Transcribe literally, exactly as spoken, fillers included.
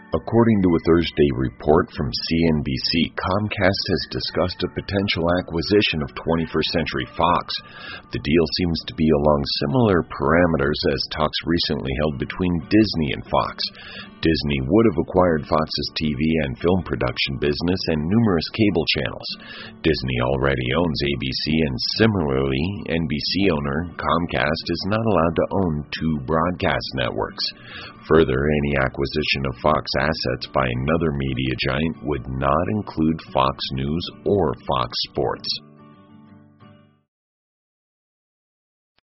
According to a Thursday report from C N B C, Comcast has discussed a potential acquisition of twenty-first Century Fox. The deal seems to be along similar parameters as talks recently held between Disney and Fox. Disney would have acquired Fox's T V and film production business and numerous cable channels. Disney already owns A B C, and similarly, N B C owner Comcast is not allowed to own two broadcast networks. Further, any acquisition of Fox assets by another media giant would not include Fox News or Fox Sports.